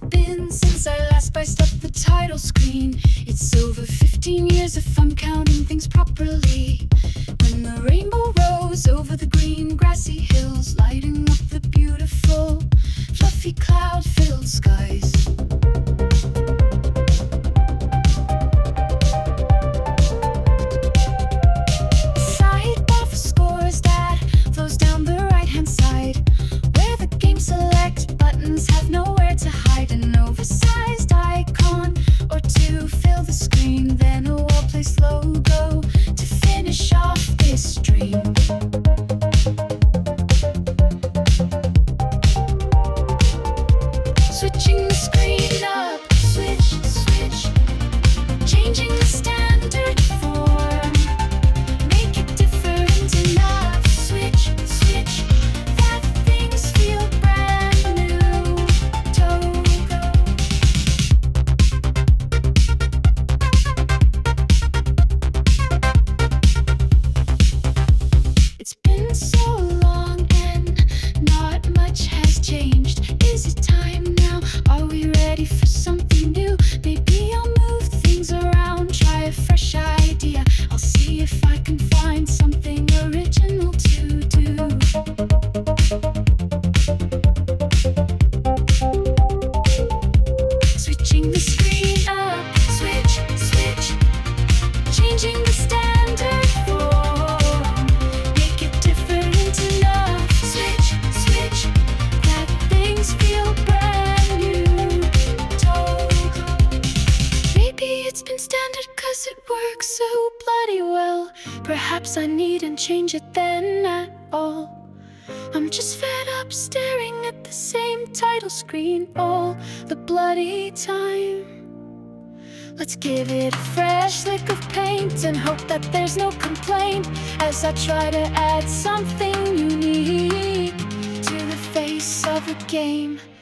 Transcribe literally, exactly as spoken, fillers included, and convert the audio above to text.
been since I last spiced up the title screen? It's over fifteen years if I'm counting things properly. When the rainbow rose over the green grassy hills, lighting up the beautiful, fluffy cloud-filled skies. Sidebar for scores that flows down the right-hand side, where the game select buttons have nowhere to hide. An oversized icon or two fill the screen, then a well-placed logo to finish off this dream. Switching the screen up, switch, switch, changing the standard form, make it different enough. Switch, switch, that things feel brand new. Togo. It's been so long and not much has changed. Is it time now? Are we ready for something new? Maybe I'll move things around, try a fresh idea. I'll see if I can find something original to do. Switching the screen up, switch, switch, changing the standard form, make it different enough. Switch, switch, that things feel brand new. Togo. Maybe it's been standard cause it works so bloody well. Perhaps I needn't change it then at all. I'm just fed up staring at the same title screen all the bloody time. Let's give it a fresh lick of paint and hope that there's no complaint as I try to add something unique to the face of the game.